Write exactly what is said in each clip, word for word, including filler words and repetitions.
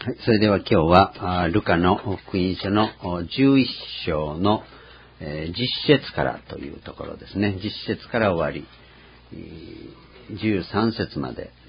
はい、それでは今日はルカの福音書のじゅういっ章の実節からというところですね。実節から終わりじゅうさん節までです。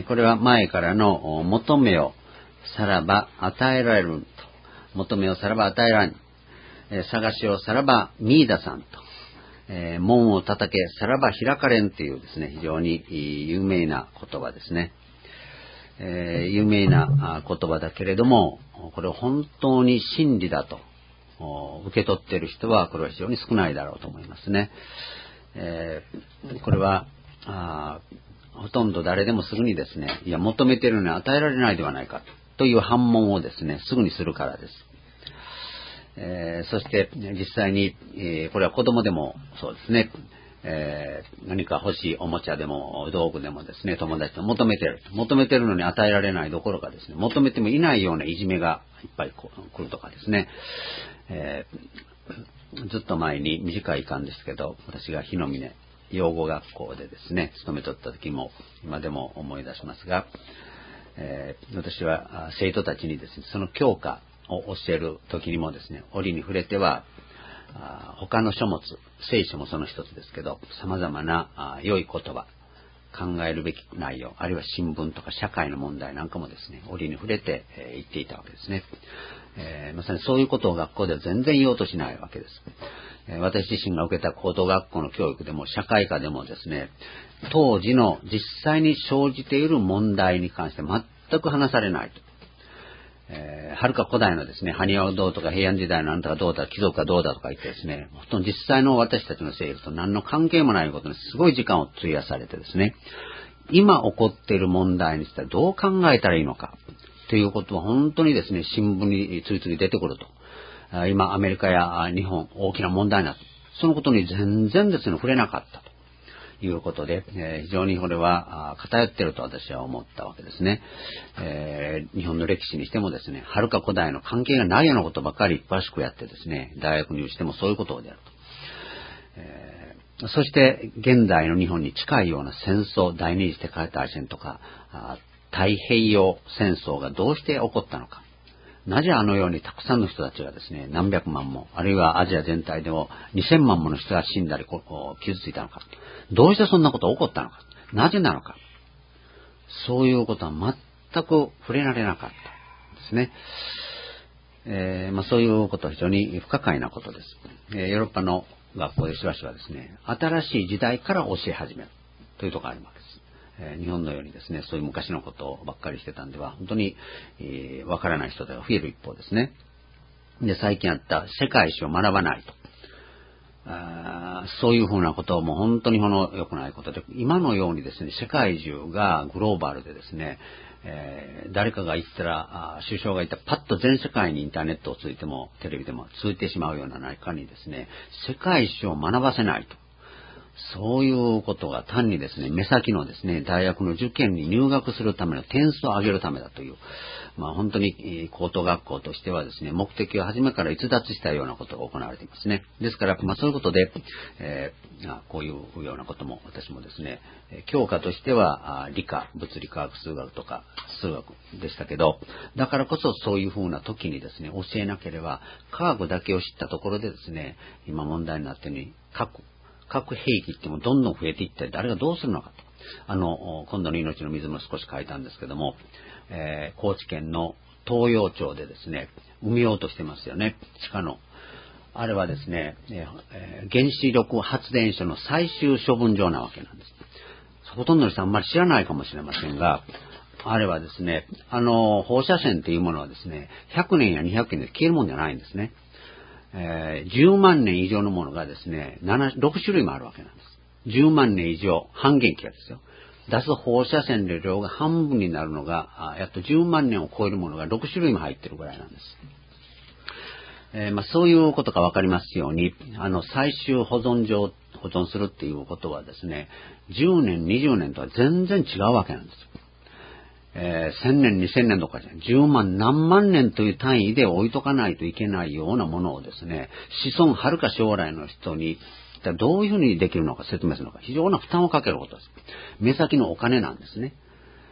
これは前からの求めをさらば与えられると、求めをさらば与えられる、探しをさらば見出さんと、門を叩けさらば開かれんというですね、非常に有名な言葉ですね。えー、有名な言葉だけれども、これを本当に真理だと受け取っている人はこれは非常に少ないだろうと思いますね。えー、これはあほとんど誰でもすぐにですね、いや求めているのに与えられないではないかという反問をですね、すぐにするからです。えー、そして実際に、えー、これは子供でもそうですね。えー、何か欲しいおもちゃでも道具でもですね、友達と求めてる求めてるのに与えられないどころかですね、求めてもいないようないじめがいっぱい来るとかですね、えー、ずっと前に短い間ですけど、私が日の峰養護学校でですね勤めとった時も今でも思い出しますが、えー、私は生徒たちにですね、その教科を教える時にもですね、折に触れては他の書物、聖書もその一つですけど、様々な良い言葉、考えるべき内容、あるいは新聞とか社会の問題なんかもですね、折に触れて、えー、言っていたわけですね。えー、まさにそういうことを学校では全然言おうとしないわけです。えー、私自身が受けた高等学校の教育でも社会科でもですね、当時の実際に生じている問題に関して全く話されないと。えー、はるか古代のですね、埴輪はどうとか平安時代のあんたがどうだ、貴族がどうだとか言ってですね、ほとんど実際の私たちの生活と何の関係もないことにすごい時間を費やされてですね、今起こっている問題にしてどう考えたらいいのかということは本当にですね、新聞に次々出てくると。今アメリカや日本大きな問題なと。そのことに全然ですね、触れなかったと。いうことで、えー、非常にこれは偏っていると私は思ったわけですね。えー、日本の歴史にしてもですね、はるか古代の関係がないようなことばかり詳しくやってですね、大学入試してもそういうことをやると。えー、そして現代の日本に近いような戦争、第二次世界大戦とか太平洋戦争がどうして起こったのか。なぜあのようにたくさんの人たちがですね、何百万も、あるいはアジア全体でもにせんまんもの人が死んだり傷ついたのか。どうしてそんなことが起こったのか。なぜなのか。そういうことは全く触れられなかったですね。えーまあ、そういうことは非常に不可解なことです。えー、ヨーロッパの学校でしばしばですね、新しい時代から教え始めるというところがあるわけです。えー、日本のようにですね、そういう昔のことばっかりしてたんでは、本当に、えー、わからない人が増える一方ですね。で、最近あった世界史を学ばないと。あそういうふうなことも本当にこの良くないことで、今のようにですね、世界中がグローバルでですね、えー、誰かが言ったら、首相が言ったらパッと全世界にインターネットをついてもテレビでもついてしまうような中にですね、世界史を学ばせないと。そういうことが単にですね、目先のですね、大学の受験に入学するための点数を上げるためだという、まあ本当に高等学校としてはですね、目的を初めから逸脱したようなことが行われていますね。ですから、まあそういうことで、えー、こういうようなことも私もですね、教科としては理科、物理科学、数学とか数学でしたけど、だからこそそういうふうな時にですね、教えなければ、科学だけを知ったところでですね、今問題になっているように、核核兵器ってもどんどん増えていって誰がどうするのかと。あの、今度の命の水も少し書いたんですけども、えー、高知県の東洋町でですね、埋めようとしてますよね、地下の。あれはですね、えー、原子力発電所の最終処分場なわけなんです。ほとんどの人はあんまり知らないかもしれませんが、あれはですね、あの、放射線というものはですね、ひゃくねんやにひゃくねんで消えるもんじゃないんですね。えー、じゅうまんねん以上のものがですね、ろく種類もあるわけなんです。じゅうまんねん以上、半減期がですよ。出す放射線の量が半分になるのが、やっとじゅうまんねんを超えるものがろく種類も入ってるぐらいなんです。えーまあ、そういうことがわかりますように、あの、最終保存上、保存するっていうことはですね、じゅうねん、にじゅうねんとは全然違うわけなんです。えー、せんねん、にせんねんとかじゃない、じゅうまん何万年という単位で置いとかないといけないようなものをですね、子孫はるか将来の人にどういうふうにできるのか説明するのか、非常な負担をかけることです。目先のお金なんですね。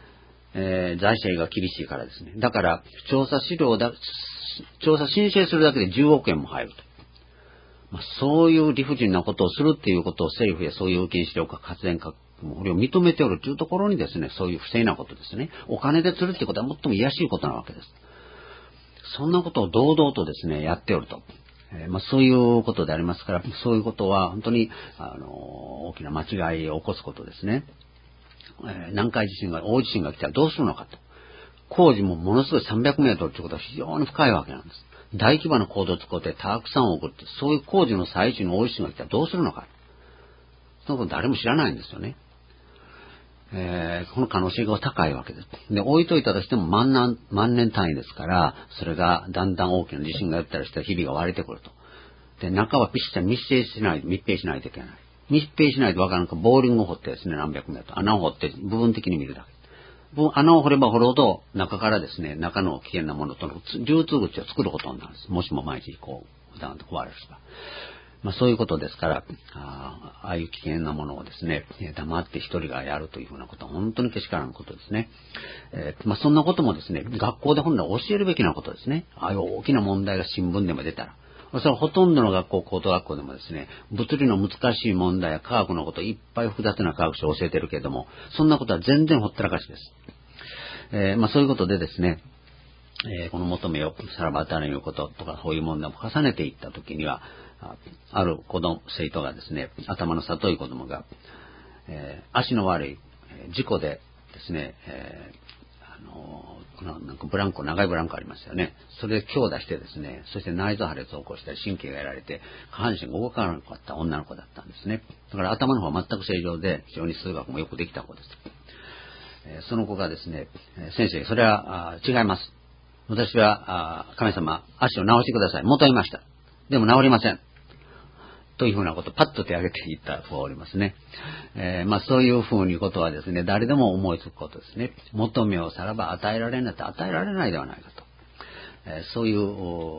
えー、財政が厳しいからですね。だから、調査資料だ、調査申請するだけでじゅうおくえんも入ると。まあ、そういう理不尽なことをするっていうことを政府やそういう原子力発電各もこれを認めておるというところにですね、そういう不正なことですね。お金で釣るっていうことは最も卑しいことなわけです。そんなことを堂々とですね、やっておると。えー、まあ、そういうことでありますから、そういうことは本当に、あのー、大きな間違いを起こすことですね。えー、南海地震が、大地震が来たらどうするのかと。工事もものすごいさんびゃくメートルということは非常に深いわけなんです。大規模な工事を使ってたくさん起こって、そういう工事の最中に大地震が来たらどうするのか。そのこと誰も知らないんですよね。えー、この可能性が高いわけです。で、置いといたとしても万年、万年単位ですから、それがだんだん大きな地震がやったりしたら日々が割れてくると。で、中はピシッと密閉しない、密閉しないといけない。密閉しないとわからんか、ボーリングを掘ってですね、何百メートル、穴を掘って部分的に見るだけ。穴を掘れば掘るほど、中からですね、中の危険なものとの流通口を作ることになるんです。もしも毎日こう、ダウンと壊れる人が。まあそういうことですから、ああいう危険なものをですね、黙って一人がやるというふうなことは本当にけしからんことですね。えー、まあそんなこともですね、学校で本来教えるべきなことですね。ああいう大きな問題が新聞でも出たら。それはほとんどの学校、高等学校でもですね、物理の難しい問題や科学のこといっぱい複雑な科学書を教えてるけれども、そんなことは全然ほったらかしです。えー、まあそういうことでですね、えー、この求めをさらば与えることとかそういう問題を重ねていったときには、ある子供、生徒がですね、頭の里い子供が、えー、足の悪い事故でですね、えー、あのなんかブランコ、長いブランコありますよね。それで強打してですね、そして内臓破裂を起こしたり神経がやられて、下半身が動かなかった女の子だったんですね。だから頭の方は全く正常で、非常に数学もよくできた子です。えー、その子がですね、先生、それは違います。私は、神様、足を治してください。求めました。でも治りません。というふうなことをパッと手を挙げて言った子がおりますね。えー、まあそういうふうにことはですね、誰でも思いつくことですね。求めをさらば与えられないと与えられないではないかと。えー、そういう、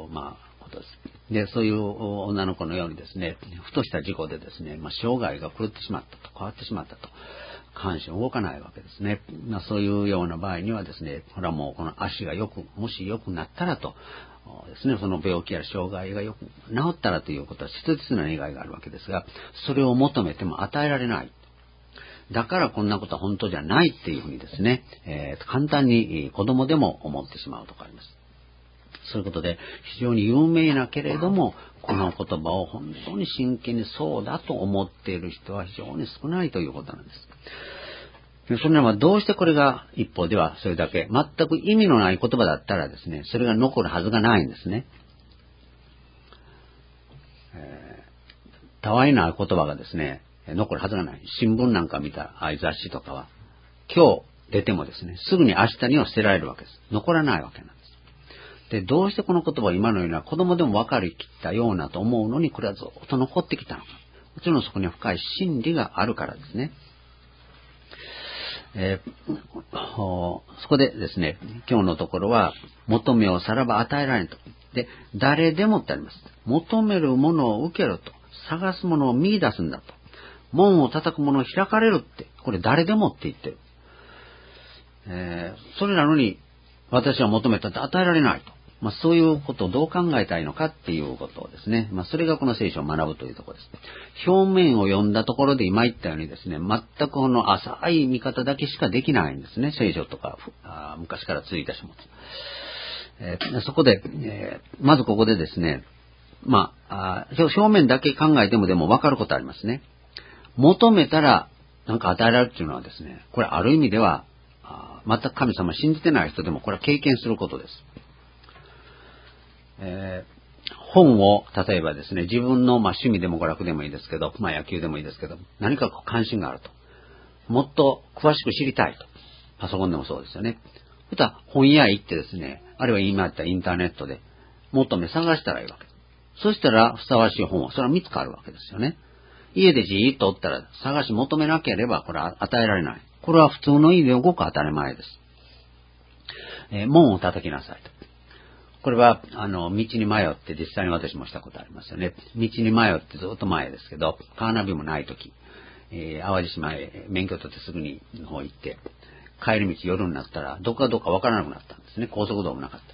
まあ、ことです。で、そういう女の子のようにですね、ふとした事故でですね、まあ生涯が狂ってしまったと、変わってしまったと。下半身動かないわけですね。まあ、そういうような場合にはですね、これはもうこの足がよく、もし良くなったらと、ですね、その病気や障害がよく治ったらということは切実な願いがあるわけですが、それを求めても与えられない。だからこんなことは本当じゃないっていうふうにですね、えー、簡単に子供でも思ってしまうとかあります。そういうことで非常に有名なけれども、この言葉を本当に真剣にそうだと思っている人は非常に少ないということなんです。それならばどうしてこれが一方ではそれだけ全く意味のない言葉だったらですね、それが残るはずがないんですね。えー、たわいな言葉がですね、残るはずがない。新聞なんか見たああいう雑誌とかは、今日出てもですね、すぐに明日には捨てられるわけです。残らないわけなんです。で、どうしてこの言葉は今のような子供でも分かりきったようなと思うのに、これはずっと残ってきたのか。もちろんそこには深い真理があるからですね。えー、そこでですね、今日のところは、求めをさらば与えられんと。で、誰でもってあります。求めるものを受けると。探すものを見出すんだと。門を叩くものを開かれるって。これ誰でもって言ってる。えー、それなのに、私は求めたって与えられないと。まあ、そういうことをどう考えたいのかっていうことをですね、まあ、それがこの聖書を学ぶというところです。表面を読んだところで今言ったようにですね、全くこの浅い見方だけしかできないんですね、聖書とかあ昔から続いた書物。えー、そこで、えー、まずここでですね、まあ、あ表面だけ考えてもでも分かることありますね。求めたらなんか与えられるっていうのはですね、これある意味では、あ全く神様信じてない人でもこれは経験することです。えー、本を、例えばですね、自分のまあ趣味でも娯楽でもいいですけど、まあ野球でもいいですけど、何かこう関心があると。もっと詳しく知りたいと。パソコンでもそうですよね。そしたら本屋へ行ってですね、あるいは今言ったインターネットで求め探したらいいわけ。そしたらふさわしい本はそれは見つかるわけですよね。家でじーっとおったら探し求めなければこれは与えられない。これは普通の家でごく当たり前です。えー、門を叩きなさいと。これは、あの、道に迷って、実際に私もしたことありますよね。道に迷ってずっと前ですけど、カーナビもないとき、えー、淡路島へ免許取ってすぐにの方行って、 帰り道夜になったら、どこかどこかわからなくなったんですね。高速道もなかった。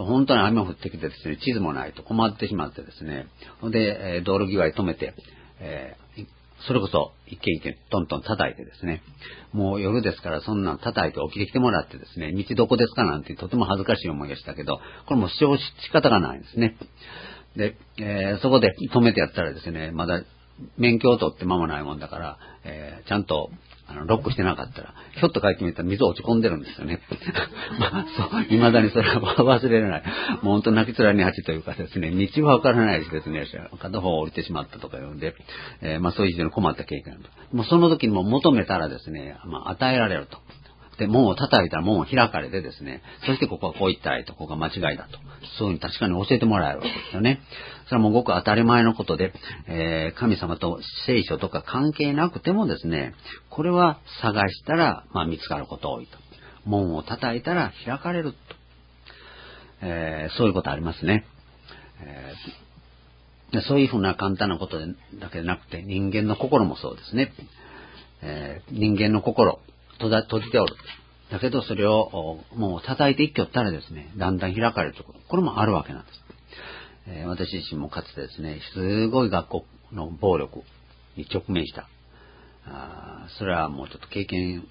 本当に雨も降ってきてですね、地図もないと困ってしまってですね、で、えー、道路際に止めて、えー、それこそ一軒一軒トントン叩いてですね、もう夜ですからそんなん叩いて起きてきてもらってですね、道どこですかなんてとても恥ずかしい思いがしたけど、これも主張し仕方がないんですね。で、えー、そこで止めてやったらですね、まだ免許を取って間もないもんだから、えー、ちゃんとあのロックしてなかったら、ひょっと帰ってみたら水落ち込んでるんですよね。まあ、そう、未だにそれは忘れられない。もう本当泣きつらに蜂というかですね、道はわからないしですね、片方降りてしまったとか言うんで、えー、まあそういう非常に困った経験なんです。もうその時にも求めたらですね、まあ与えられると。で、門を叩いたら門を開かれてですね、そしてここはこう言ったらいいと、ここが間違いだと。そういうふうに確かに教えてもらえるわけですよね。それはもうごく当たり前のことで、えー、神様と聖書とか関係なくてもですね、これは探したら、まあ見つかること多いと。門を叩いたら開かれると。えー、そういうことありますね。えー、でそういうふうな簡単なことだけでなくて、人間の心もそうですね。えー、人間の心、閉じておる。だけどそれをもう叩いていきよったらですね、だんだん開かれるところ。これもあるわけなんです。えー、私自身もかつてですね、すごい学校の暴力に直面した。あそれはもうちょっと経験した、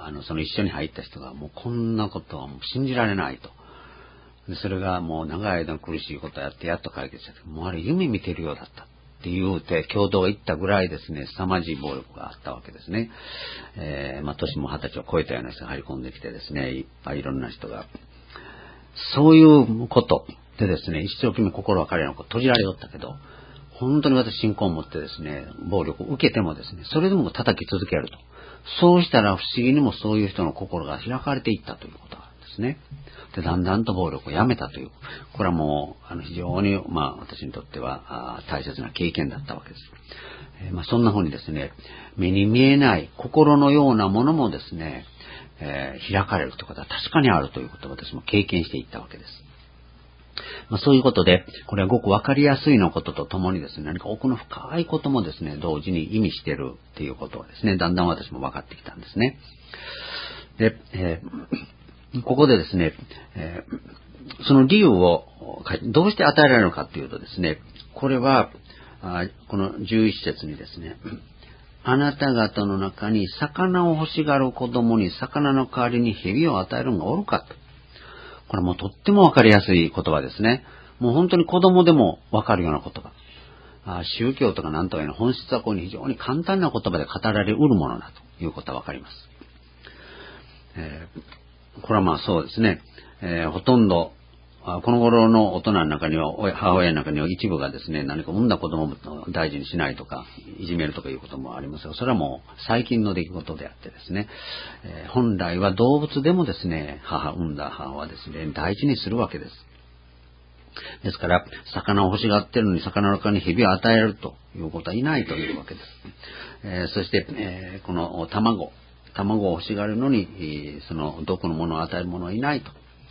あの、その一緒に入った人がもうこんなことはもう信じられないと。でそれがもう長い間の苦しいことをやってやっと解決した。もうあれ夢見てるようだった。って言うて、共同が言ったぐらいですね、凄まじい暴力があったわけですね。えー、まあ、年も二十歳を超えたような人が入り込んできてですね、いっぱいいろんな人が、そういうことでですね、一生懸命心は彼らのこと閉じられよったけど、本当に私信仰を持ってですね、暴力を受けてもですね、それでも叩き続けると。そうしたら不思議にもそういう人の心が開かれていったということがあるんですね。で、だんだんと暴力をやめたという。これはもう、あの、非常に、まあ、私にとっては、あ大切な経験だったわけです。えー、まあ、そんな風にですね、目に見えない心のようなものもですね、えー、開かれるということは確かにあるということを私も経験していったわけです。まあ、そういうことで、これはごくわかりやすいのこととともにですね、何か奥の深いこともですね、同時に意味しているっていうことはですね、だんだん私も分かってきたんですね。で、えー、ここでですね、えー、その理由をどうして与えられるのかというとですね、これは、あこのじゅういっ節にですね、あなた方の中に魚を欲しがる子供に魚の代わりに蛇を与えるのがおるかと。これもうとってもわかりやすい言葉ですね。もう本当に子供でもわかるような言葉。あ宗教とか何とかの本質はこういう非常に簡単な言葉で語られうるものだということはわかります。えー、これはまあそうですね。えー、ほとんど、この頃の大人の中には、母親の中には一部がですね、何か産んだ子供を大事にしないとか、いじめるとかいうこともありますが、それはもう最近の出来事であってですね、えー、本来は動物でもですね、母、産んだ母はですね、大事にするわけです。ですから、魚を欲しがっているのに魚の中に蛇を与えるということはいないというわけです。えー、そして、えー、この卵、卵を欲しがるのに、その毒のものを与える者はいないと。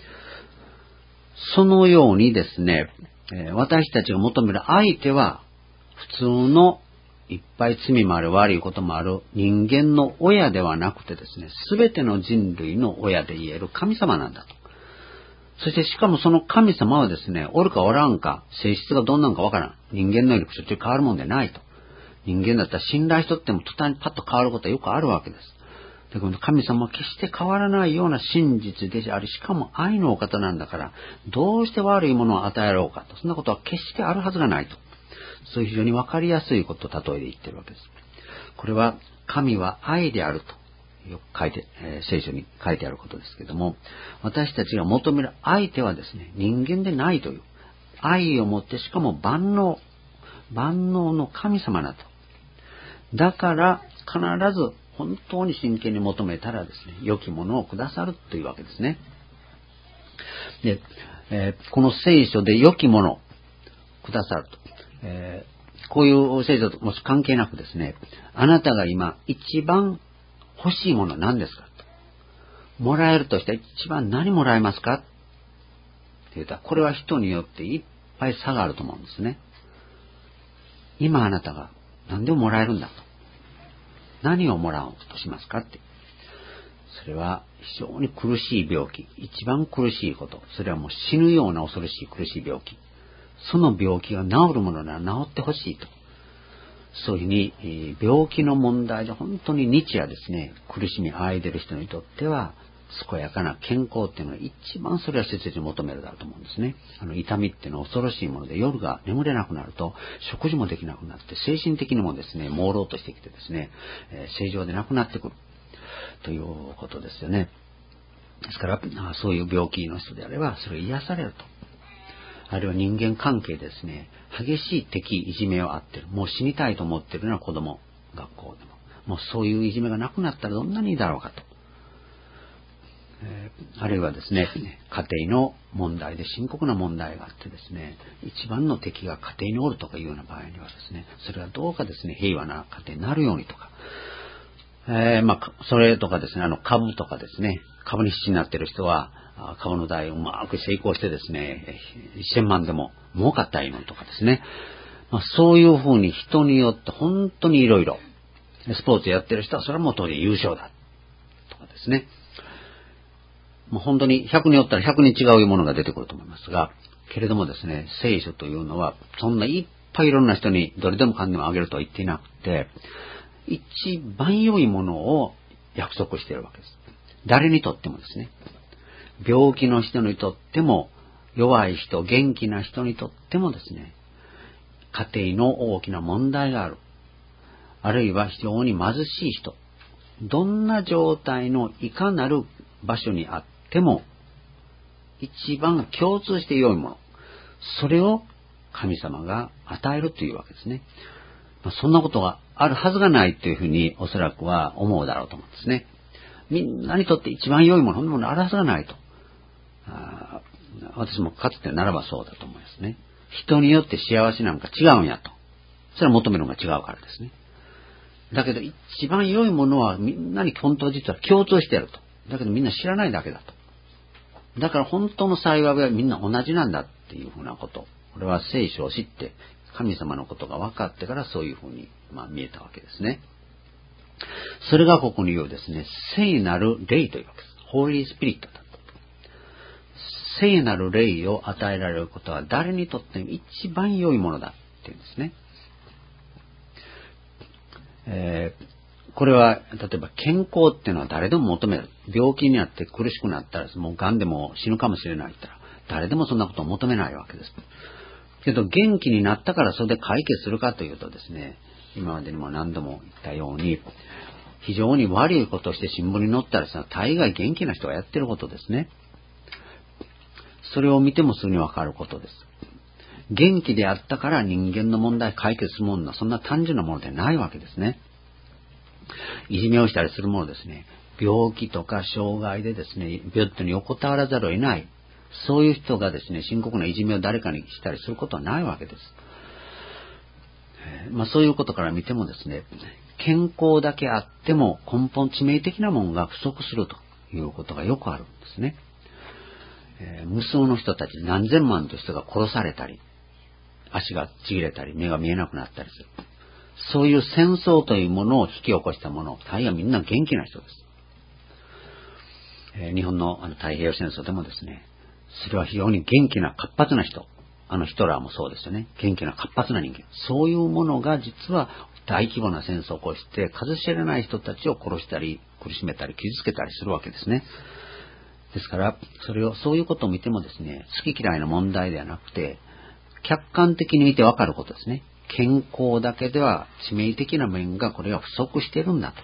そのようにですね、私たちが求める相手は、普通のいっぱい罪もある悪いこともある人間の親ではなくてですね、すべての人類の親で言える神様なんだと。そしてしかもその神様はですね、おるかおらんか、性質がどんなんかわからん。人間のようにしょっちゅう変わるもんでないと。人間だったら信頼しとっても途端にパッと変わることはよくあるわけです。でこの神様は決して変わらないような真実であり、しかも愛のお方なんだから、どうして悪いものを与えろうかと。そんなことは決してあるはずがないと。そういう非常にわかりやすいことを例えで言ってるわけです。これは、神は愛であると、よく書いて、えー、聖書に書いてあることですけども、私たちが求める相手はですね、人間でないという。愛をもって、しかも万能、万能の神様だと。だから、必ず、本当に真剣に求めたらですね、良きものをくださるというわけですね。で、えー、この聖書で良きものをくださると。えー、こういう聖書ともし関係なくですね、あなたが今一番欲しいものは何ですかと。もらえるとしたら一番何もらえますかって言ったら、これは人によっていっぱい差があると思うんですね。今あなたが何でももらえるんだと。何をもらおうとしますかって。 それは非常に苦しい病気、一番苦しいこと、それはもう死ぬような恐ろしい苦しい病気、その病気が治るものなら治ってほしいと、そういうふうに病気の問題で本当に日夜ですね、苦しみあえでる人にとっては健やかな健康っていうのは一番それは切実に求めるだろうと思うんですね。あの痛みっていうのは恐ろしいもので、夜が眠れなくなると食事もできなくなって、精神的にもですね朦朧としてきてですね、えー、正常でなくなってくるということですよね。ですからそういう病気の人であればそれを癒されると。あるいは人間関係ですね、激しい敵、いじめをあってる、もう死にたいと思っているような子供、学校でももうそういういじめがなくなったらどんなにいいだろうかと、えー、あるいはですね、家庭の問題で深刻な問題があってですね、一番の敵が家庭におるとかいうような場合にはですね、それがどうかですね、平和な家庭になるようにとか、えー、まあ、それとかですね、あの株とかですね、株に必死になっている人は、株の代をうまく成功してですね、せんまんでも儲かったらいいのとかですね、まあ、そういうふうに人によって本当にいろいろ、スポーツやってる人はそれはもう当然優勝だとかですね、もう本当にひゃくにんおったらひゃくにん違うものが出てくると思いますが、けれどもですね、聖書というのはそんないっぱいいろんな人にどれでもかんでもあげるとは言っていなくて、一番良いものを約束しているわけです。誰にとってもですね、病気の人にとっても、弱い人、元気な人にとってもですね、家庭の大きな問題がある、あるいは非常に貧しい人、どんな状態のいかなる場所にあっても一番共通して良いもの、それを神様が与えるというわけですね。まあ、そんなことがあるはずがないというふうにおそらくは思うだろうと思うんですね。みんなにとって一番良いもの、そんなものあるはずがないと。あ、私もかつてならばそうだと思いますね。人によって幸せなんか違うんやと。それは求めるのが違うからですね。だけど一番良いものはみんなに本当は実は共通してやると。だけどみんな知らないだけだと。だから本当の幸いはみんな同じなんだっていうふうなこと。これは聖書を知って神様のことが分かってからそういうふうに、まあ、見えたわけですね。それがここに言うですね、聖なる霊というわけです。ホーリースピリットだと。聖なる霊を与えられることは誰にとっても一番良いものだっていうんですね。えー、これは例えば健康っていうのは誰でも求める。病気になって苦しくなったらもう癌でも死ぬかもしれないって言ったら誰でもそんなことを求めないわけです。けど元気になったからそれで解決するかというとですね、今までにも何度も言ったように非常に悪いことをして新聞に載ったらさ、大概元気な人がやってることですね。それを見てもすぐにわかることです。元気であったから人間の問題解決するものはそんな単純なものではないわけですね。いじめをしたりするものですね、病気とか障害でですね、ベッドに横たわらざるを得ない、そういう人がですね、深刻ないじめを誰かにしたりすることはないわけです。えー、まあそういうことから見てもですね、健康だけあっても根本致命的なものが不足するということがよくあるんですね。えー、無数の人たち何千万という人が殺されたり、足がちぎれたり、目が見えなくなったりする。そういう戦争というものを引き起こしたもの、大概みんな元気な人です。えー、日本のあの太平洋戦争でもですね、それは非常に元気な活発な人、あのヒトラーもそうですよね。元気な活発な人間。そういうものが実は大規模な戦争を起こして、数知れない人たちを殺したり、苦しめたり、傷つけたりするわけですね。ですから、それを、そういうことを見てもですね、好き嫌いの問題ではなくて、客観的に見てわかることですね。健康だけでは致命的な面がこれは不足しているんだと。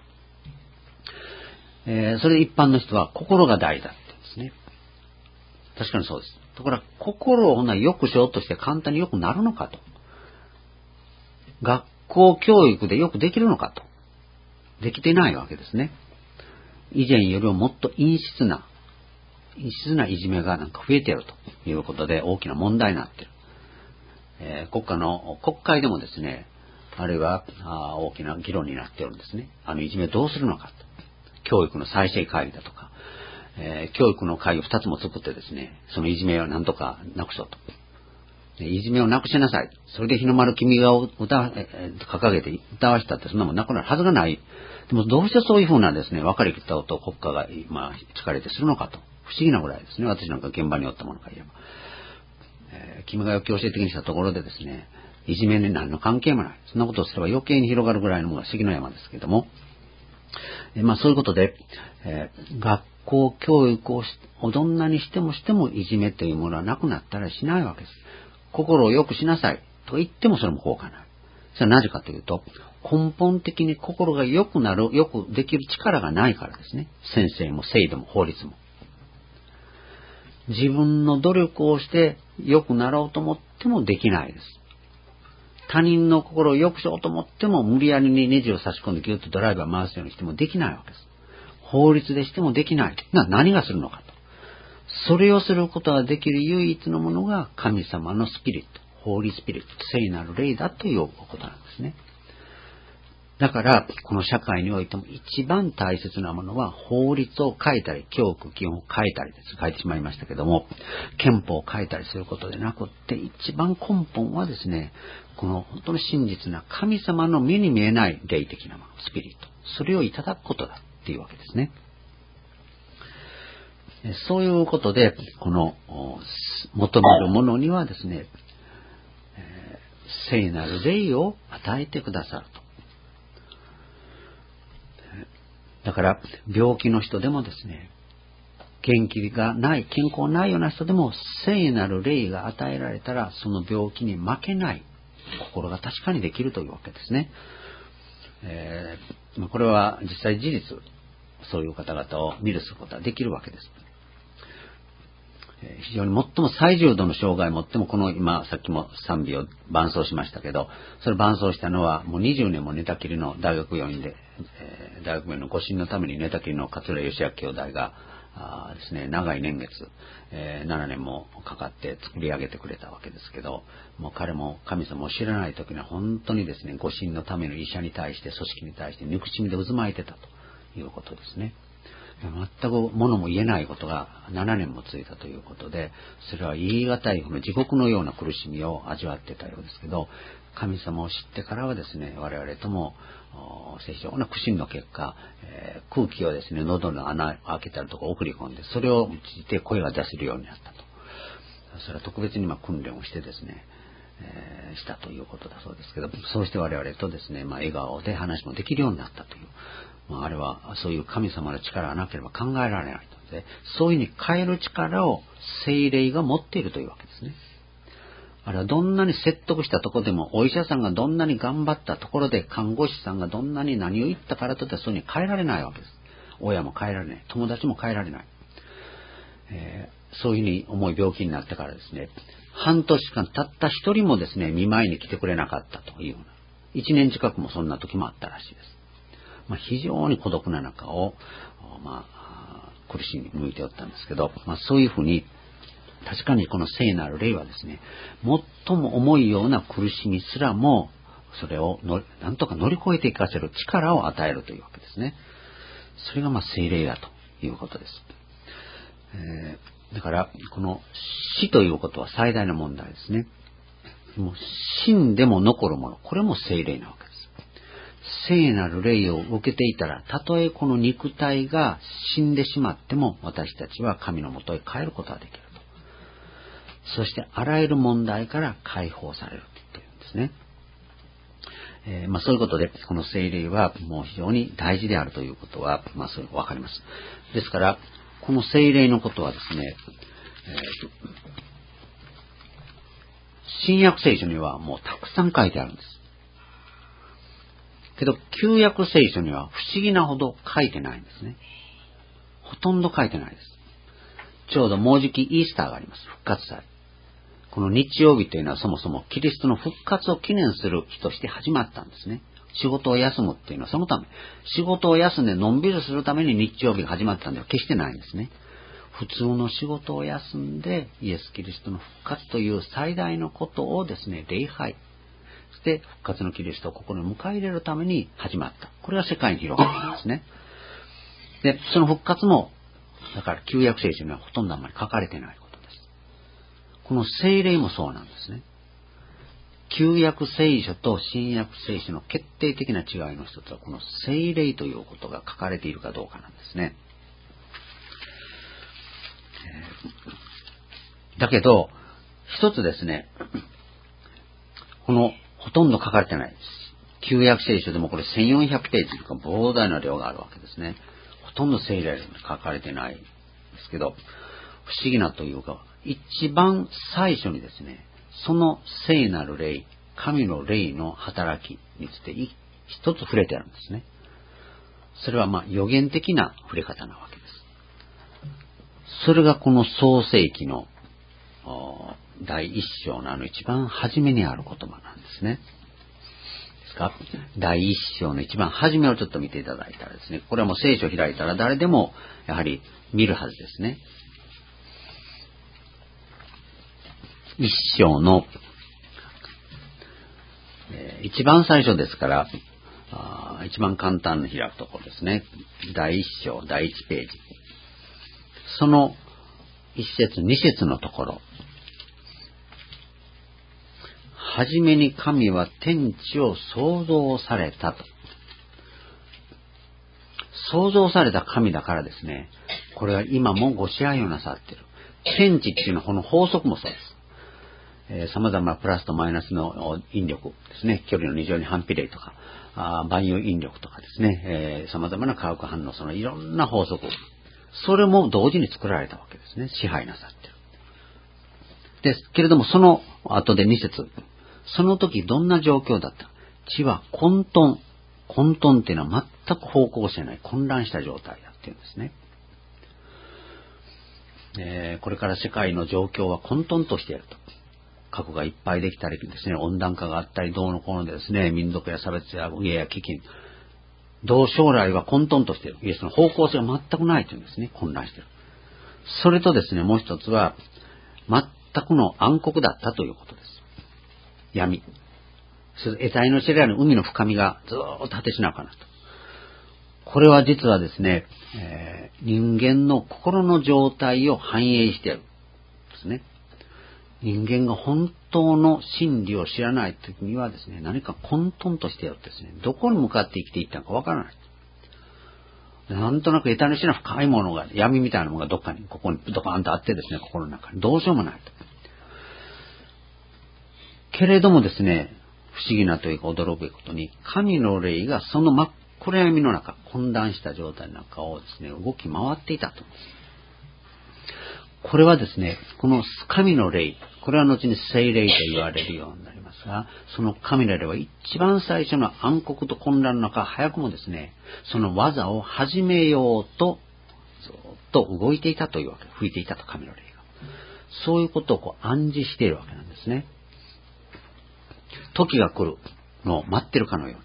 えー、それで一般の人は心が大事だって言うんですね。確かにそうです。ところが心をほな良くしようとして簡単に良くなるのかと。学校教育でよくできるのかと。できてないわけですね。以前よりももっと陰湿な、陰湿ないじめがなんか増えているということで大きな問題になっている。えー、国家の国会でもですね、あるいはあ大きな議論になっているんですね。あのいじめどうするのかと。教育の再生会議だとか、えー、教育の会議を二つも作ってですね、そのいじめをなんとかなくそうと。いじめをなくしなさい。それで日の丸君が歌わ、えー、掲げて歌わしたってそんなもんなくなるはずがない。 でもどうしてそういうふうなですね、分かりきったことを国家が今力でするのかと。不思議なぐらいですね。私なんか現場におったものが言えば。えー、君が強制的にしたところでですね、いじめに何の関係もない。そんなことをすれば余計に広がるぐらいのものが関の山ですけれども、えー、まあそういうことで、えー、学校教育をどんなにしてもしてもいじめというものはなくなったらしないわけです。心を良くしなさいと言ってもそれも効果ない。それはなぜかというと、根本的に心が良くなる、良くできる力がないからですね。先生も制度も法律も。自分の努力をして良くなろうと思ってもできないです。他人の心を良くしようと思っても無理やりにネジを差し込んでギュッとドライバー回すようにしてもできないわけです。法律でしてもできない。な、何がするのかと。それをすることができる唯一のものが神様のスピリット、ホーリースピリット、聖なる霊だということなんですね。だから、この社会においても一番大切なものは法律を書いたり、教区基本を書いたりです。書いてしまいましたけども、憲法を書いたりすることでなくって、一番根本はですね、この本当に真実な神様の目に見えない霊的なもの、スピリット。それをいただくことだっていうわけですね。そういうことで、この求めるものにはですね、聖なる霊を与えてくださると。だから病気の人でもですね、元気がない、健康ないような人でも聖なる霊が与えられたら、その病気に負けない心が確かにできるというわけですね。えー、これは実際事実、そういう方々を見るすることはできるわけです。非常に最も最重度の障害を持っても、この今さっきも賛美を伴奏しましたけど、それ伴奏したのはもうにじゅうねんも寝たきりの大学病院で、えー、大学病院の誤診のために寝たきりの桂義明兄弟があですね、長い年月、えー、ななねんもかかって作り上げてくれたわけですけど、もう彼も神様を知らない時には本当にですね、誤診のための医者に対して、組織に対して憎しみで渦巻いてたということですね。全く物も言えないことがななねんも続いたということで、それは言い難い地獄のような苦しみを味わってたようですけど、神様を知ってからはですね、我々とも非常な苦心の結果、えー、空気をですね、喉の穴を開けたりとか送り込んで、それを用いて声が出せるようになったと。それは特別にまあ訓練をしてですね、えー、したということだそうですけど、そうして我々とですね、まあ、笑顔で話もできるようになったという。まあ、あれはそういう神様の力がなければ考えられないので、そういうふうに変える力を聖霊が持っているというわけですね。あれはどんなに説得したところでも、お医者さんがどんなに頑張ったところで、看護師さんがどんなに何を言ったからといってそういうふうに変えられないわけです。親も変えられない。友達も変えられない。えー、そういうふうに重い病気になってからですね、半年間たった一人もですね、見舞いに来てくれなかったというような。一年近くもそんな時もあったらしいです。まあ、非常に孤独な中を、まあ、苦しみ向いておったんですけど、まあ、そういうふうに、確かにこの聖なる霊はですね、最も重いような苦しみすらも、それをのなんとか乗り越えていかせる力を与えるというわけですね。それがまあ聖霊だということです。えー、だから、この死ということは最大の問題ですね。もう死んでも残るもの、これも聖霊なわけです。聖なる霊を受けていたら、たとえこの肉体が死んでしまっても、私たちは神のもとへ帰ることができると。そしてあらゆる問題から解放されると言っているんですね。えー、まあそういうことで、この聖霊はもう非常に大事であるということは、まあそういうわかります。ですから、この聖霊のことはですね、えー、新約聖書にはもうたくさん書いてあるんです。けど、旧約聖書には不思議なほど書いてないんですね。ほとんど書いてないです。ちょうどもうじきイースターがあります。復活祭。この日曜日というのはそもそもキリストの復活を記念する日として始まったんですね。仕事を休むっていうのはそのため。仕事を休んでのんびりするために日曜日が始まったんでは決してないんですね。普通の仕事を休んでイエス・キリストの復活という最大のことをですね、礼拝。そして復活のキリストを心に迎え入れるために始まった。これが世界に広がったんですね。で、その復活も、だから旧約聖書にはほとんどあまり書かれてないことです。この聖霊もそうなんですね。 旧約聖書と新約聖書の決定的な違いの一つは、この聖霊ということが書かれているかどうかなんですね。だけど、一つですね、このほとんど書かれてないです。旧約聖書でもこれせんよんひゃくページとか膨大な量があるわけですね。ほとんど聖霊が書かれてないですけど、不思議なというか、一番最初にですね、その聖なる霊、神の霊の働きについて一つ触れてあるんですね。それはまあ予言的な触れ方なわけです。それがこの創世記の第一章のあの一番初めにある言葉なんですね。ですか？第一章の一番初めをちょっと見ていただいたらですね、これはもう聖書を開いたら誰でもやはり見るはずですね。一章の、えー、一番最初ですから、あ一番簡単に開くところですね。第一章、第一ページ。その一節、二節のところ。はじめに神は天地を創造されたと。創造された神だからですね、これは今もご支配をなさっている。天地っていうのはこの法則もそうです。えー、様々なプラスとマイナスの引力ですね。距離の二乗に反比例とか、あ万有引力とかですね。えー、様々な化学反応、そのいろんな法則。それも同時に作られたわけですね。支配なさっている。ですけれども、その後で二節。その時どんな状況だった？地は混沌。混沌っていうのは全く方向性ない混乱した状態だっていうんですね。えー、これから世界の状況は混沌としていると。核がいっぱいできたりですね、温暖化があったり、どうのこうのでですね、民族や差別や飢えや飢饉、どう将来は混沌としている。イエスの方向性が全くないというんですね、混乱している。それとですね、もう一つは、全くの暗黒だったということです。闇。得体の知れない海の深みがずーっと果てしなくなった。これは実はですね、えー、人間の心の状態を反映しているんですね。人間が本当の真理を知らないときにはですね、何か混沌としているですね、どこに向かって生きていったのかわからない。なんとなく得体の知れない深いものが、闇みたいなものがどっかに、ここにドカーンとあってですね、心の中に。どうしようもないと。けれどもですね、不思議なというか驚くべきことに、神の霊がその真っ暗闇の中、混乱した状態の中をですね、動き回っていたと。これはですね、この神の霊、これは後に聖霊と言われるようになりますが、その神の霊は一番最初の暗黒と混乱の中、早くもですね、その技を始めようと、ずっと動いていたというわけ、吹いていたと神の霊が。そういうことをこう暗示しているわけなんですね。時が来るのを待ってるかのよ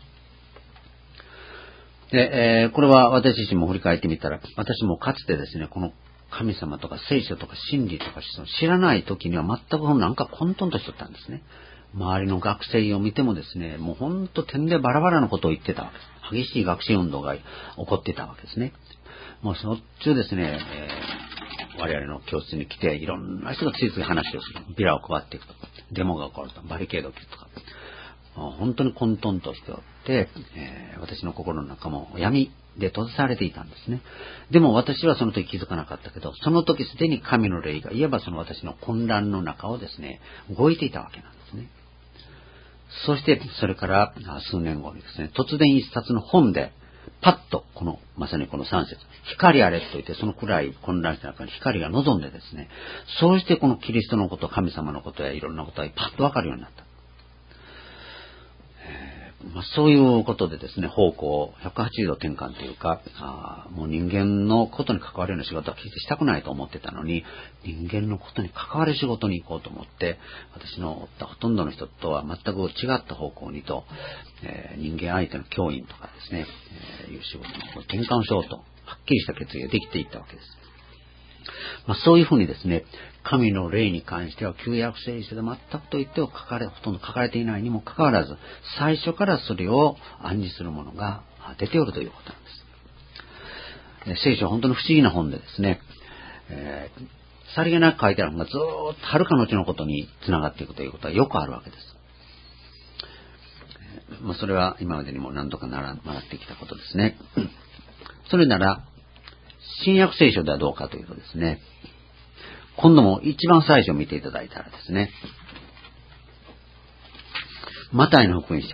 うに。で、えー、これは私自身も振り返ってみたら、私もかつてですね、この神様とか聖書とか真理とか知らない時には全くなんか混沌としとったんですね。周りの学生を見てもですね、もうほんと点でバラバラなことを言ってたわけです。激しい学習運動が起こってたわけですね。もうしょっちゅうですね、えー、我々の教室に来ていろんな人がついつい話をする。ビラを配っていくとか、デモが起こるとか、バリケードを切るとか。本当に混沌としておって、えー、私の心の中も闇で閉ざされていたんですね。でも私はその時気づかなかったけど、その時すでに神の霊がいわばその私の混乱の中をですね、動いていたわけなんですね。そしてそれから数年後にですね、突然一冊の本でパッとこのまさにこの三節、光あれと言ってその暗い混乱した中に光が望んでですね、そうしてこのキリストのこと、神様のことやいろんなことがパッとわかるようになった。まあ、そういうことでですね、方向をひゃくはちじゅうど転換というか、あもう人間のことに関わるような仕事は決してしたくないと思ってたのに、人間のことに関わる仕事に行こうと思って、私のほとんどの人とは全く違った方向にと、えー、人間相手の教員とかですね、えー、いう仕事に転換をしようと、はっきりした決意ができていったわけです。まあ、そういうふうにですね、神の霊に関しては旧約聖書で全くと言っては書かれ、ほとんど書かれていないにもかかわらず、最初からそれを暗示するものが出ておるということなんです。聖書は本当に不思議な本でですね、えー、さりげなく書いてある本がずーっと遥か後のことにつながっていくということはよくあるわけです。 まあ、それは今までにも何度か習ってきたことですね。それなら、新約聖書ではどうかというとですね、今度も一番最初見ていただいたらですね、マタイの福音書。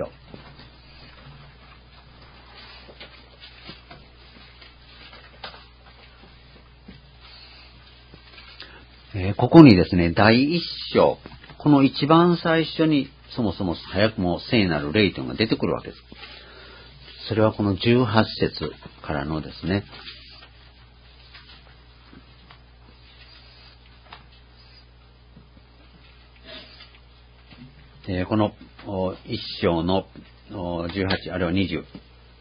えー、ここにですね、第一章、この一番最初にそもそも早くも聖なる霊というのが出てくるわけです。それはこのじゅうはち節からのですね、えー、この一章のじゅうはちあるいはにじゅう、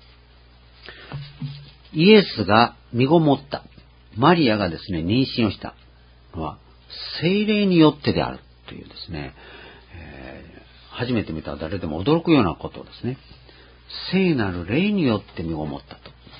イエスが身ごもった、マリアがですね妊娠をしたのは聖霊によってであるというですね、えー、初めて見た誰でも驚くようなことですね。聖なる霊によって身ごもったと。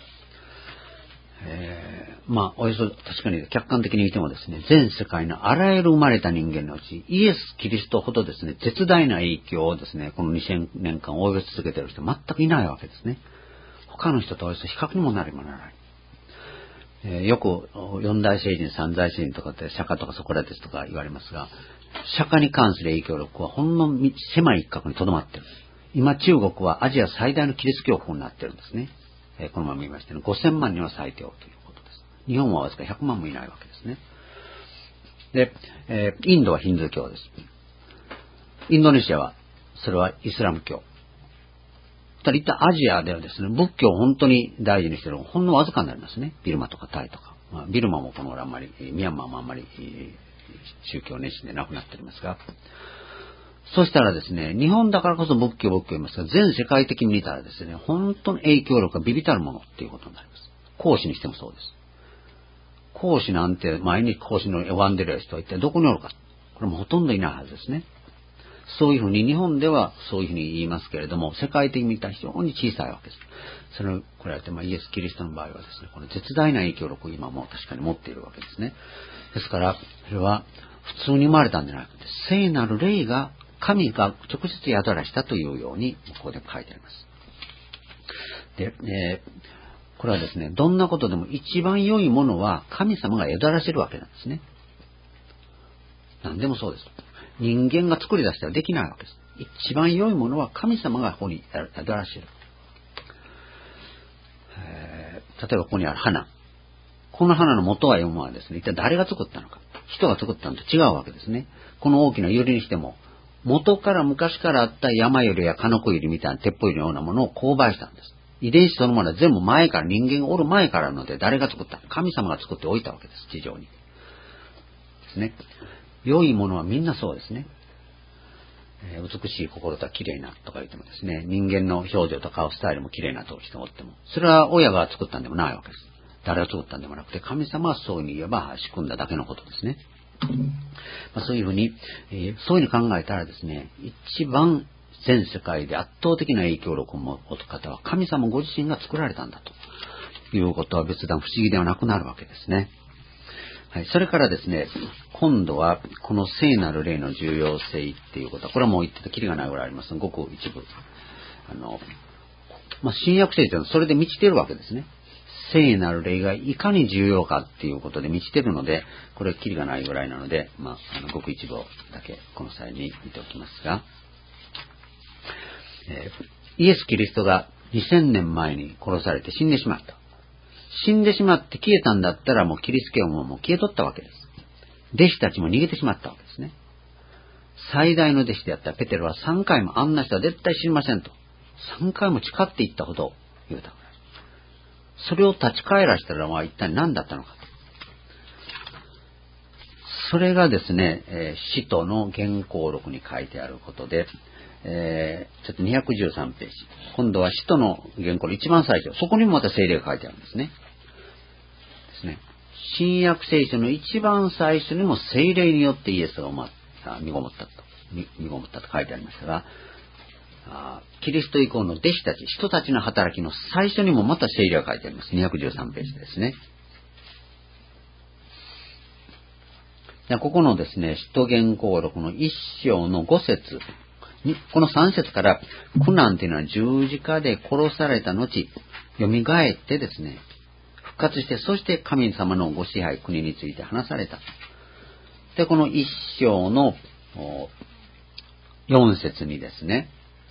えー、まあおよそ確かに客観的に見てもですね、全世界のあらゆる生まれた人間のうちイエス・キリストほどですね絶大な影響をですねこのにせんねんかん及ぼし続けている人全くいないわけですね。他の人とおよそ比較にもなりもならない。えー、よく四大聖人三大聖人とかって釈迦とかソクラテスとか言われますが、釈迦に関する影響力はほんの狭い一角にとどまっている。今中国はアジア最大のキリスト教国になっているんですね。えー、このまま言いましたね、ごせんまんには最低ということです。日本はわずかひゃくまんもいないわけですね。で、えー、インドはヒンドゥー教です。インドネシアはそれはイスラム教。ただ一旦アジアではですね、仏教を本当に大事にしているほんのわずかになりますね。ビルマとかタイとか。まあ、ビルマもこの頃あんまり、ミャンマーもあんまり宗教熱心でなくなっておりますが、そしたらですね、日本だからこそ仏教仏教言いますが、全世界的に見たらですね、本当に影響力がビビたるものっていうことになります。講師にしてもそうです。講師なんて毎日講師の拝んでる人は一体どこにおるか。これもほとんどいないはずですね。そういうふうに日本ではそういうふうに言いますけれども、世界的に見たら非常に小さいわけです。それをこれやって、まあ、イエス・キリストの場合はですね、この絶大な影響力を今も確かに持っているわけですね。ですから、それは普通に生まれたんじゃなくて、聖なる霊が、神が直接宿らしたというように、ここで書いてあります。で、えー、これはですね、どんなことでも一番良いものは神様が宿らせるわけなんですね。何でもそうです。人間が作り出したらできないわけです。一番良いものは神様がここに宿らせる。えー、例えばここにある花。この花の元は読むのはですね、一体誰が作ったのか。人が作ったのと違うわけですね。この大きなユリにしても、元から昔からあった山ユリやカノコユリみたいな鉄砲ユリのようなものを勾配したんです。遺伝子そのものは全部前から、人間がおる前からので、誰が作ったのか。神様が作っておいたわけです。地上に。ですね。良いものはみんなそうですね。えー、美しい心とは綺麗なとか言ってもですね、人間の表情と顔スタイルも綺麗なと人がおっても、それは親が作ったんでもないわけです。誰が作ったんでもなくて、神様はそういうふうに言えば仕組んだだけのことですね。まあ、そういうふうに、えー、そういうふうに考えたらですね、一番全世界で圧倒的な影響力を持つ方は神様ご自身が作られたんだということは別段不思議ではなくなるわけですね。はい、それからですね、今度はこの聖なる霊の重要性っていうことは、これはもう言ってたきりがないぐらいあります。ごく一部。あの、まあ、新約聖書はそれで満ちているわけですね。聖なる霊がいかに重要かっていうことで満ちているので、これきりがないぐらいなので、まあ、あのごく一部だけこの際に見ておきますが、えー、イエス・キリストがにせんねんまえに殺されて死んでしまった。死んでしまって消えたんだったらもうキリスト教ももう消えとったわけです。弟子たちも逃げてしまったわけですね。最大の弟子であったペテロはさんかいもあんな人は絶対死にませんと。さんかいも誓っていったほど言うたぐらい。それを立ち返らしたらまあ一体何だったのかと。それがですね、えー、使徒の原稿録に書いてあることで、えー、ちょっとにひゃくじゅうさんページ。今度は使徒の原稿の一番最初。そこにもまた聖霊が書いてあるんですね。ですね。新約聖書の一番最初にも聖霊によってイエスが身ごもったと、身ごもったと書いてありましたが、あキリスト以降の弟子たち、人たちの働きの最初にもまた聖霊が書いてあります。にひゃくじゅうさんページですね。ここのですね、使徒原稿録の一章の五節、 このさん節から、苦難というのは十字架で殺された後、蘇ってですね、復活して、そして神様のご支配、国について話された。で、この一章のよん節にですね、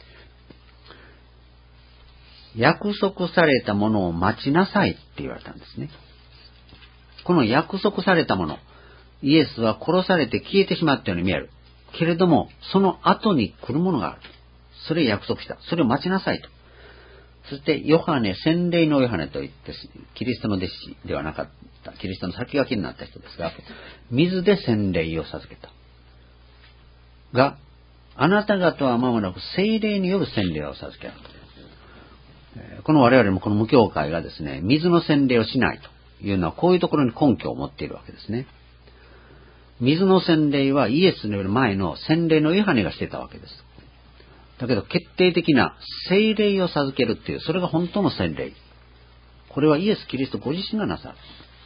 約束されたものを待ちなさいって言われたんですね。この約束されたもの、イエスは殺されて消えてしまったように見える。けれども、その後に来るものがある。それを約束した。それを待ちなさいと。そして、ヨハネ、洗礼のヨハネといって、キリストの弟子ではなかった、キリストの先駆けになった人ですが、水で洗礼を授けた。が、あなた方は間もなく聖霊による洗礼を授けられる。この我々もこの無教会がですね、水の洗礼をしないというのはこういうところに根拠を持っているわけですね。水の洗礼はイエスのより前の洗礼のヨハネがしてたわけです。だけど決定的な聖霊を授けるっていう、それが本当の洗礼。これはイエス・キリストご自身がなさる。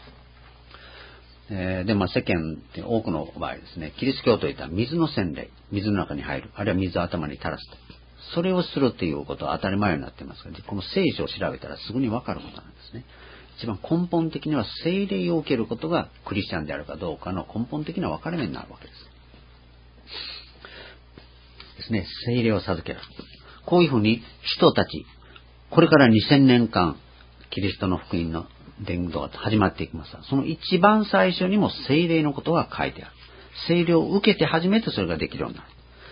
えー、で、まあ世間って多くの場合ですね、キリスト教といったら水の洗礼、水の中に入る、あるいは水を頭に垂らすと。それをするということは当たり前になっていますが、この聖書を調べたらすぐにわかることなんですね。一番根本的には聖霊を受けることがクリスチャンであるかどうかの根本的な分かれ目になるわけです。ですね、聖霊を授ける。こういうふうに人たち、これからにせんねんかん、キリストの福音の伝道が始まっていきますが、その一番最初にも聖霊のことが書いてある。聖霊を受けて初めてそれができるようになる。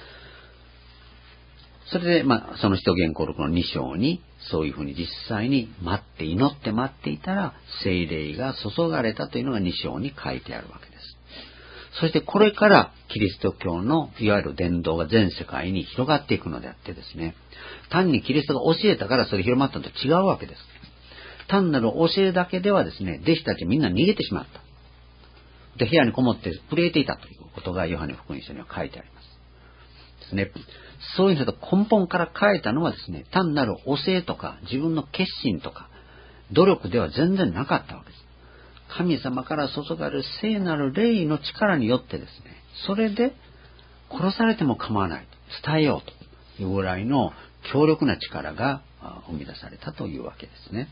それで、まあ、その使徒言行録のに章に、そういうふうに実際に待って、祈って待っていたら、聖霊が注がれたというのがに章に書いてあるわけです。そしてこれから、キリスト教の、いわゆる伝道が全世界に広がっていくのであってですね、単にキリストが教えたからそれ広まったのと違うわけです。単なる教えだけではですね、弟子たちみんな逃げてしまった。で、部屋にこもって震えていたということが、ヨハネ福音書には書いてあります。ですね。そういうのと根本から変えたのはですね、単なる教えとか自分の決心とか努力では全然なかったわけです。神様から注がれる聖なる霊の力によってですね、それで殺されても構わないと伝えようというぐらいの強力な力が生み出されたというわけですね。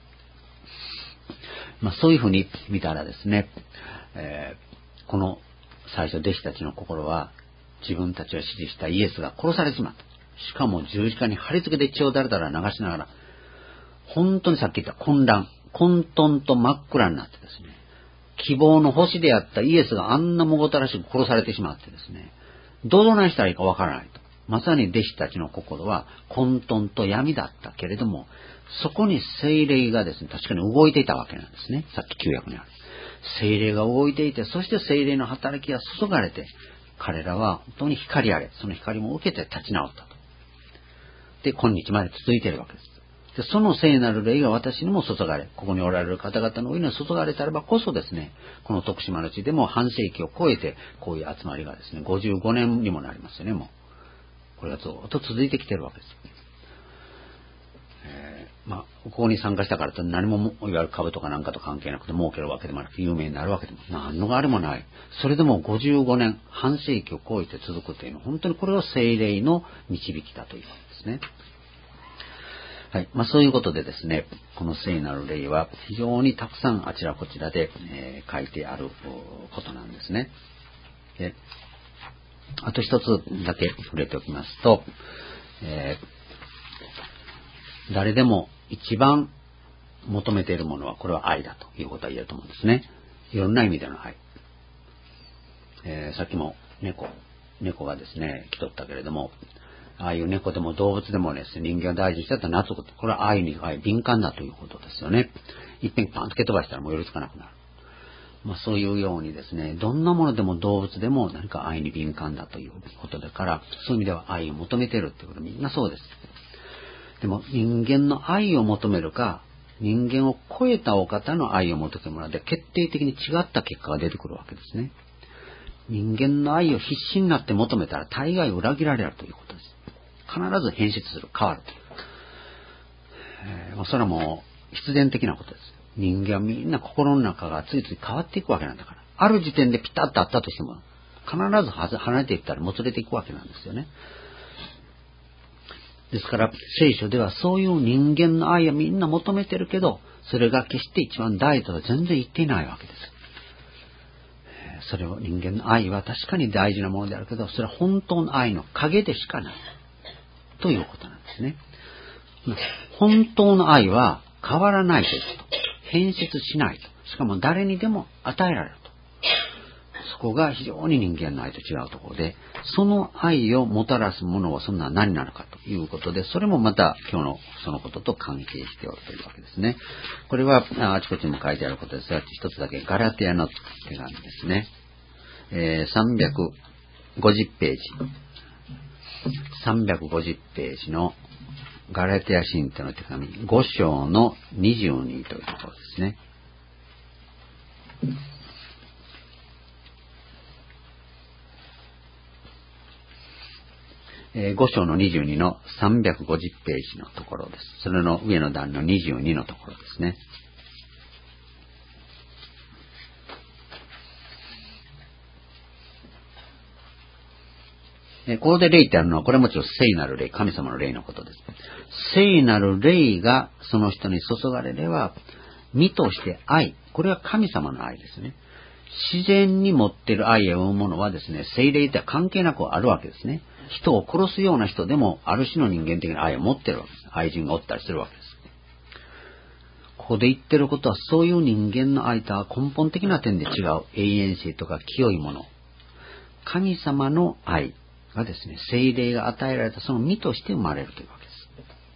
まあそういうふうに見たらですね、えー、この最初弟子たちの心は自分たちが支持したイエスが殺されてしまった。しかも十字架に貼り付けて血をだらだら流しながら、本当にさっき言った混乱、混沌と真っ暗になってですね、希望の星であったイエスがあんなもごたらしく殺されてしまってですね、どうないしたらいいかわからないと。まさに弟子たちの心は混沌と闇だったけれども、そこに聖霊がですね、確かに動いていたわけなんですね。さっき旧約にある。聖霊が動いていて、そして聖霊の働きが注がれて、彼らは本当に光あれ、その光も受けて立ち直ったと。で、今日まで続いているわけです。で、その聖なる霊が私にも注がれ、ここにおられる方々の上に注がれたらばこそですね、この徳島の地でも半世紀を超えて、こういう集まりがですね、ごじゅうごねんにもなりますよね、もう。これがずっと続いてきているわけです。えー、まあ、ここに参加したからと何も、いわゆる株とかなんかと関係なくて儲けるわけでもなくて、有名になるわけでも、何のあれもない。それでもごじゅうごねん、半世紀を超えて続くというのは、本当にこれは聖霊の導きだというわけですね。はい。まあそういうことでですね、この聖なる霊は非常にたくさんあちらこちらで、えー、書いてあることなんですね。で、あと一つだけ触れておきますと、えー、誰でも一番求めているものはこれは愛だということは言えると思うんですね。いろんな意味での愛。えー、さっきも猫、猫がですね、来とったけれども、ああいう猫でも動物でもですね、人間を大事にしてたら懐く。これは愛に愛、敏感だということですよね。いっぺんパンと蹴飛ばしたらもう寄りつかなくなる。まあそういうようにですね、どんなものでも動物でも何か愛に敏感だということだから、そういう意味では愛を求めているっていうことはみんなそうです。でも人間の愛を求めるか、人間を超えたお方の愛を求めてもらって決定的に違った結果が出てくるわけですね。人間の愛を必死になって求めたら大概裏切られるということです。必ず変質する、変わる。えー、それはもう必然的なことです。人間はみんな心の中がついつい変わっていくわけなんだから。ある時点でピタッとあったとしても、必ず離れていったらもつれていくわけなんですよね。 ですから聖書ではそういう人間の愛をみんな求めてるけど、それが決して一番大とは全然言っていないわけです。それを人間の愛は確かに大事なものであるけど、それは本当の愛の影でしかないということなんですね。本当の愛は変わらないということ、変質しないと、しかも誰にでも与えられると。そこが非常に人間の愛と違うところで、その愛をもたらすものはそんな何なのかということで、それもまた今日のそのことと関係しておるというわけですね。これはあちこちにも書いてあることですが、一つだけガラテヤの手紙ですね。えー、さんびゃくごじゅうページ。さんびゃくごじゅうページのガラテヤ信徒の手紙ご章のにじゅうにというところですね。ご章のにじゅうにのさんびゃくごじゅうページのところです。それの上の段のにじゅうにのところですね。ここで霊ってあるのは、これはもちろん聖なる霊、神様の霊のことです。聖なる霊がその人に注がれれば、身として愛、これは神様の愛ですね。自然に持っている愛を生むものはですね、聖霊とは関係なくあるわけですね。人を殺すような人でも、ある種の人間的な愛を持っているわけです。愛人がおったりするわけです。ここで言ってることは、そういう人間の愛とは根本的な点で違う永遠性とか清いもの。神様の愛がですね、聖霊が与えられたその身として生まれるというわけです。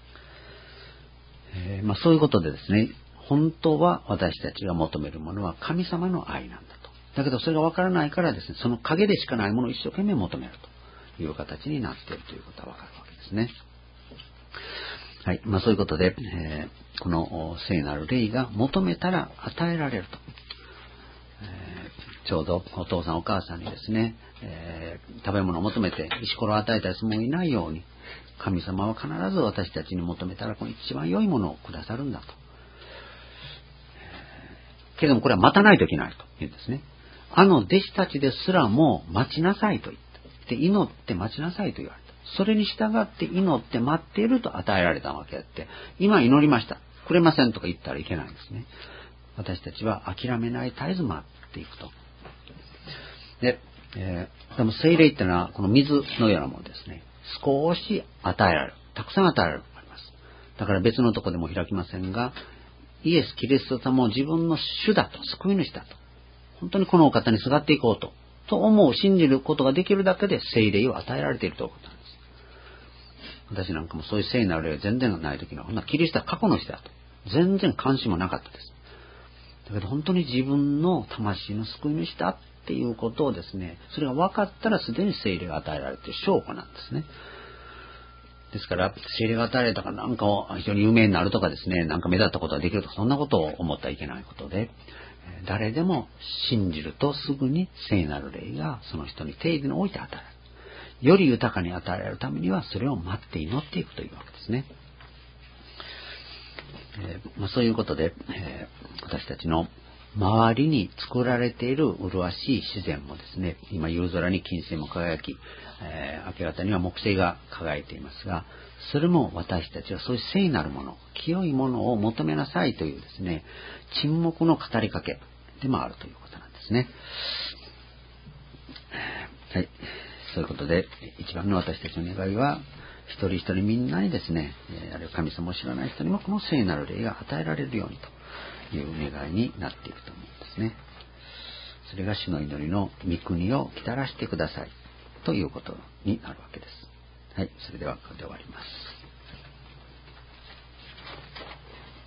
えーまあ、そういうことでですね、本当は私たちが求めるものは神様の愛なんだと。だけどそれがわからないからですね、その影でしかないものを一生懸命求めるという形になっているということはわかるわけですね。はい。まあそういうことで、えー、この聖なる霊が求めたら与えられると。えー、ちょうどお父さんお母さんにですね、えー、食べ物を求めて石ころを与えたりする者いないように、神様は必ず私たちに求めたらこの一番良いものをくださるんだと。けれどもこれは待たないといけないと言うんですね。あの弟子たちですらも待ちなさいと言った。で、祈って待ちなさいと言われた。それに従って祈って待っていると与えられたわけであって、今祈りました。くれませんとか言ったらいけないんですね。私たちは諦めない絶えず待っていくと。で、えー、でも聖霊ってのはこの水のようなものですね。少し与えられる。たくさん与えられると思います。だから別のとこでも開きませんが、イエス・キリスト様を自分の主だと、救い主だと。本当にこのお方にすがっていこうと。と思う、信じることができるだけで聖霊を与えられているということなんです。私なんかもそういう聖なる霊が全然ないときには、ほんなキリストは過去の人だと。全然関心もなかったです。だけど本当に自分の魂の救い主だっていうことをですね、それが分かったらすでに聖霊が与えられている証拠なんですね。ですから、聖霊が与えられたからなんか非常に有名になるとかですね、なんか目立ったことができるとか、そんなことを思ってはいけないことで、誰でも信じるとすぐに聖なる霊がその人に定義において与えられる。より豊かに与えられるためには、それを待って祈っていくというわけですね。えーまあ、そういうことで、えー、私たちの周りに作られている麗しい自然もですね、今夕空に金星も輝き、えー、明け方には木星が輝いていますが、それも私たちはそういう聖なるもの、清いものを求めなさいというですね、沈黙の語りかけでもあるということなんですね。はい、そういうことで一番の私たちの願いは、一人一人みんなにですね、あるいは神様を知らない人にもこの聖なる霊が与えられるようにという願いになっていくと思うんですね。それが主の祈りの御国をきたらしてくださいということになるわけです。はい、それではこれで終わります。